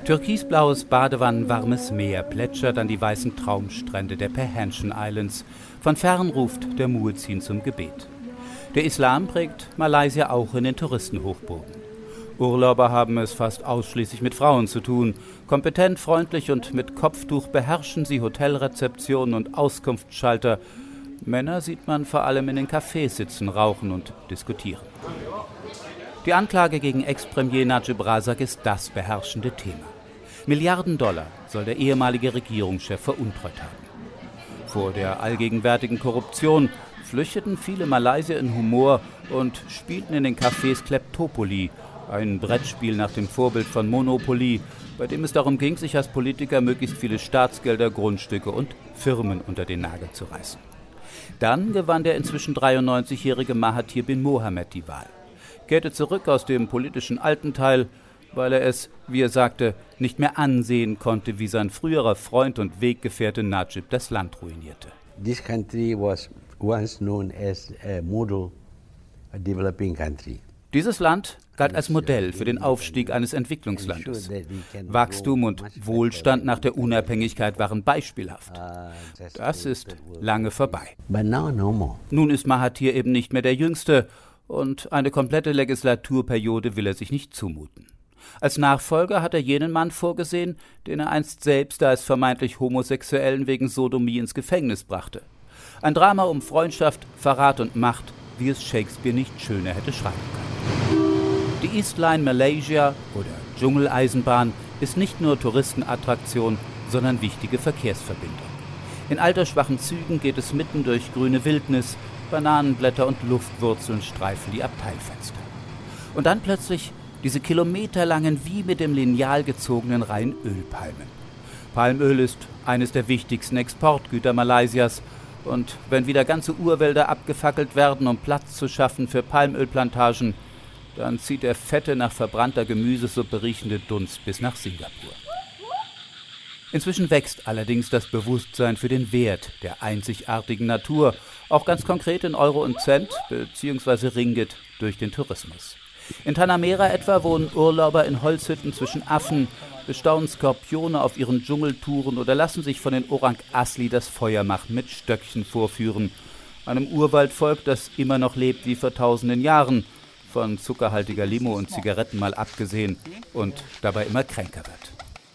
Türkisblaues badewannenwarmes Meer plätschert an die weißen Traumstrände der Perhentian Islands. Von fern ruft der Muezzin zum Gebet. Der Islam prägt Malaysia auch in den Touristenhochburgen. Urlauber haben es fast ausschließlich mit Frauen zu tun. Kompetent, freundlich und mit Kopftuch beherrschen sie Hotelrezeptionen und Auskunftsschalter. Männer sieht man vor allem in den Cafés sitzen, rauchen und diskutieren. Die Anklage gegen Ex-Premier Najib Razak ist das beherrschende Thema. Milliarden Dollar soll der ehemalige Regierungschef veruntreut haben. Vor der allgegenwärtigen Korruption flüchteten viele Malaysier in Humor und spielten in den Cafés Kleptopoli, ein Brettspiel nach dem Vorbild von Monopoly, bei dem es darum ging, sich als Politiker möglichst viele Staatsgelder, Grundstücke und Firmen unter den Nagel zu reißen. Dann gewann der inzwischen 93-jährige Mahathir bin Mohamad die Wahl, kehrte zurück aus dem politischen Altenteil, weil er es, wie er sagte, nicht mehr ansehen konnte, wie sein früherer Freund und Weggefährte Najib das Land ruinierte. This country was once known as a model developing country. Dieses Land galt als Modell für den Aufstieg eines Entwicklungslandes. Wachstum und Wohlstand nach der Unabhängigkeit waren beispielhaft. Das ist lange vorbei. Nun ist Mahathir eben nicht mehr der Jüngste und eine komplette Legislaturperiode will er sich nicht zumuten. Als Nachfolger hat er jenen Mann vorgesehen, den er einst selbst als vermeintlich Homosexuellen wegen Sodomie ins Gefängnis brachte. Ein Drama um Freundschaft, Verrat und Macht, wie es Shakespeare nicht schöner hätte schreiben können. Die East Line Malaysia oder Dschungeleisenbahn ist nicht nur Touristenattraktion, sondern wichtige Verkehrsverbindung. In altersschwachen Zügen geht es mitten durch grüne Wildnis, Bananenblätter und Luftwurzeln streifen die Abteilfenster. Und dann plötzlich diese kilometerlangen, wie mit dem Lineal gezogenen Reihen Ölpalmen. Palmöl ist eines der wichtigsten Exportgüter Malaysias. Und wenn wieder ganze Urwälder abgefackelt werden, um Platz zu schaffen für Palmölplantagen, dann zieht der fette, nach verbrannter Gemüsesuppe riechende Dunst bis nach Singapur. Inzwischen wächst allerdings das Bewusstsein für den Wert der einzigartigen Natur, auch ganz konkret in Euro und Cent bzw. Ringgit durch den Tourismus. In Tanah Merah etwa wohnen Urlauber in Holzhütten zwischen Affen, bestaunen Skorpione auf ihren Dschungeltouren oder lassen sich von den Orang Asli das Feuermachen mit Stöckchen vorführen. Einem Urwaldvolk, das immer noch lebt wie vor tausenden Jahren, von zuckerhaltiger Limo und Zigaretten mal abgesehen und dabei immer kränker wird.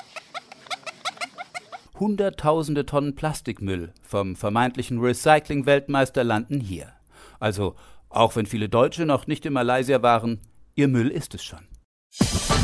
Hunderttausende Tonnen Plastikmüll vom vermeintlichen Recycling-Weltmeister landen hier. Also, auch wenn viele Deutsche noch nicht in Malaysia waren, ihr Müll ist es schon.